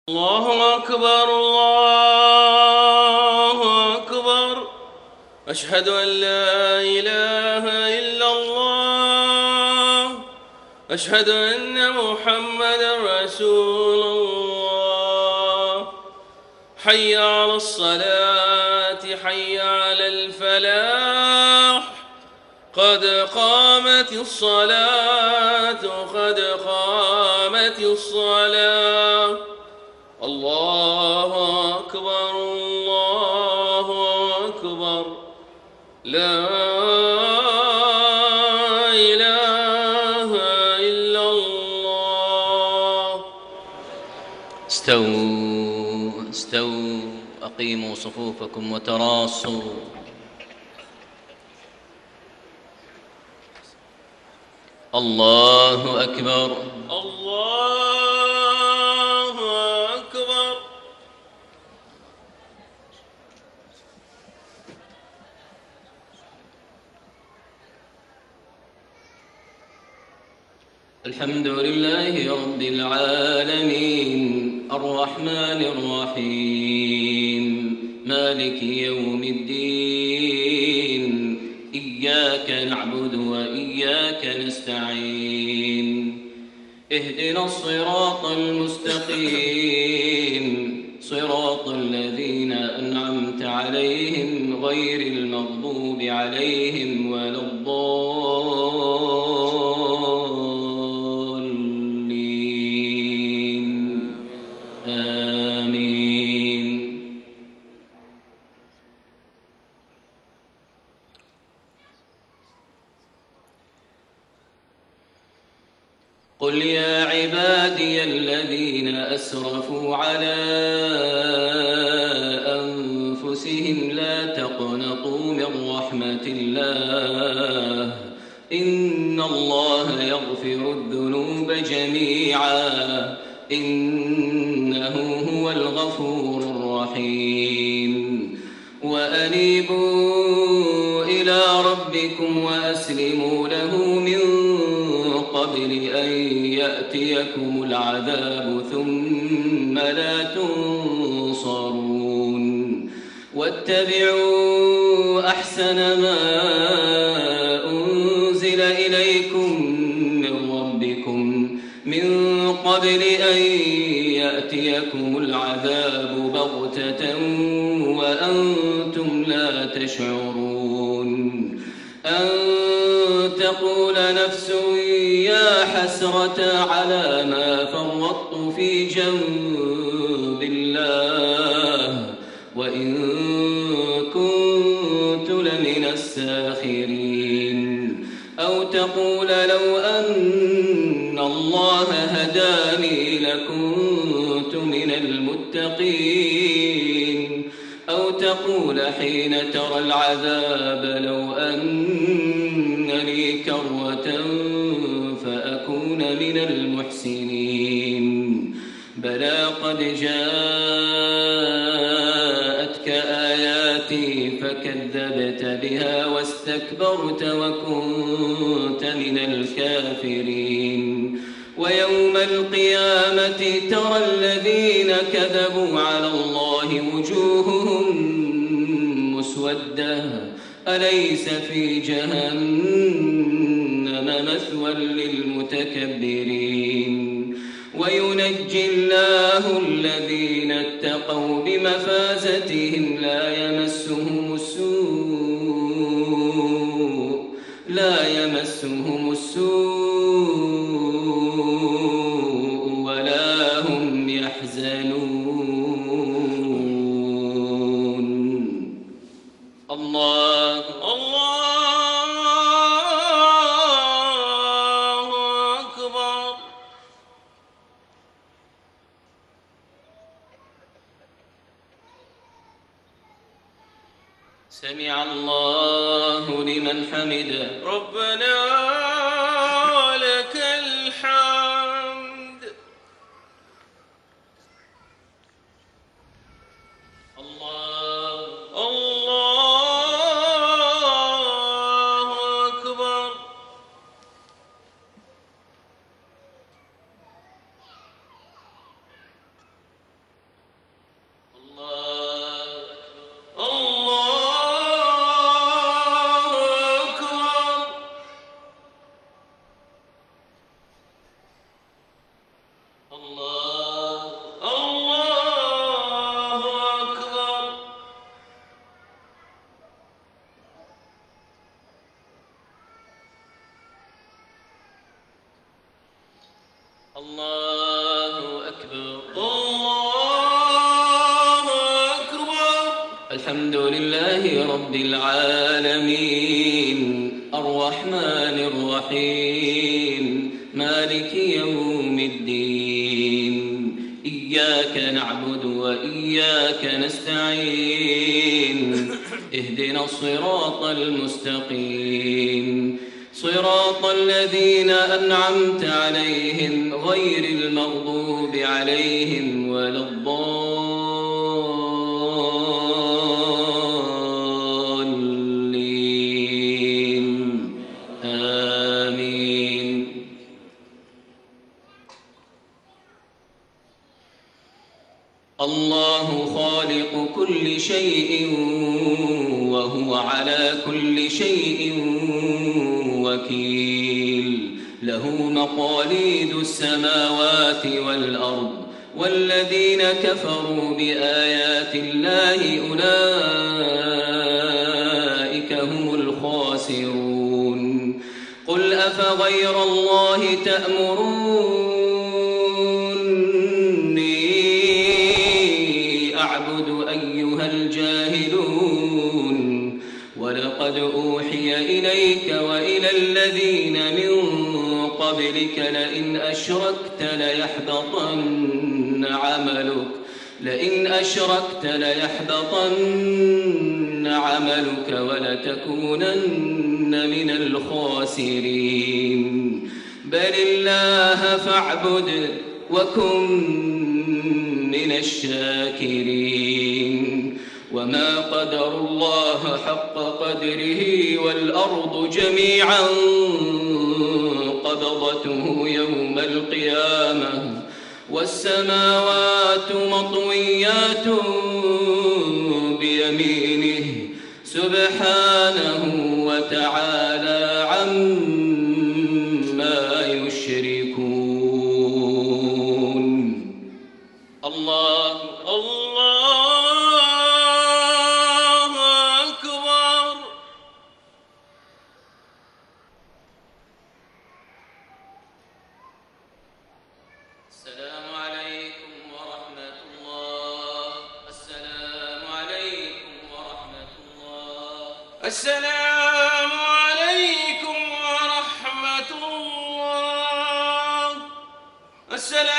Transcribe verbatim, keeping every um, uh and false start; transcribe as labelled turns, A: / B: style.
A: الله أكبر الله أكبر. أشهد أن لا إله إلا الله. أشهد أن محمدا رسول الله. حي على الصلاة حي على الفلاح. قد قامت الصلاة قد قامت الصلاة. الله أكبر الله أكبر. لا إله إلا الله.
B: استووا استووا أقيموا صفوفكم وتراصوا. الله أكبر
A: الله أكبر.
B: الحمد لله رب العالمين الرحمن الرحيم مالك يوم الدين. إياك نعبد وإياك نستعين. اهدنا الصراط المستقيم صراط الذين أنعمت عليهم غير المغضوب عليهم ولا الضالين. آمين. قل يا عبادي الذين أسرفوا على أنفسهم لا تقنطوا من رحمة الله إن الله يغفر الذنوب جميعا إنه هو الغفور الرحيم. وأنيبوا إلى ربكم وأسلموا له من قبل أن يأتيكم العذاب ثم لا تنصرون. واتبعوا أحسن ما أنزل إليكم من ربكم من قبل أن يأتيكم العذاب بغتة وأنتم لا تشعرون. أن تقول نفس يا حسرة على ما فرطت في جنب الله وإن كنت لمن الساخرين. أو تقول لو أن الله هداني لكنت من المتقين. أو تقول حين ترى العذاب لو أن لي كرة فأكون من المحسنين. بلى قد جاءتك آياتي فكذبت بها واستكبرت وكنت من الكافرين. ويوم القيامة ترى الذين كذبوا على الله وجوههم مسودة أليس في جهنم مثوى للمتكبرين. وينجي الله الذين اتقوا بمفازتهم لا يمسهم السوء لا يمسهم السوء ولا هم يحزنون. الله
A: الله أكبر.
B: سمع الله لمن حمده.
A: ربنا ولك الحمد.
B: الله
A: الله أكبر.
B: الحمد لله رب العالمين الرحمن الرحيم مالك يوم الدين إياك نعبد وإياك نستعين اهدنا الصراط المستقيم صراط الذين أنعمت عليهم غير المغضوب عليهم ولا الضالين آمين. الله خالق كل شيء وهو على كل شيء وكيل له مقاليد السماوات والأرض والذين كفروا بآيات الله أولئك هم الخاسرون. قل أفغير الله تأمروني أعبد أيها الجاهلون ولقد أوحي إليك وإلى الذين من قبلك لئن أشركت ليحبطن عملك لئن أشركت ليحبطن عملك ولتكونن من الخاسرين. بل الله فاعبد وكن من الشاكرين. وما قدر الله حق قدره والأرض جميعا قبضته يوم القيامة والسماوات مطويات بيمينه سبحانه وتعالى عما يشركون. الله
A: الله أكبر.
B: السلام عليكم ورحمة الله. السلام عليكم ورحمة الله.
A: السلام عليكم ورحمة الله. السلام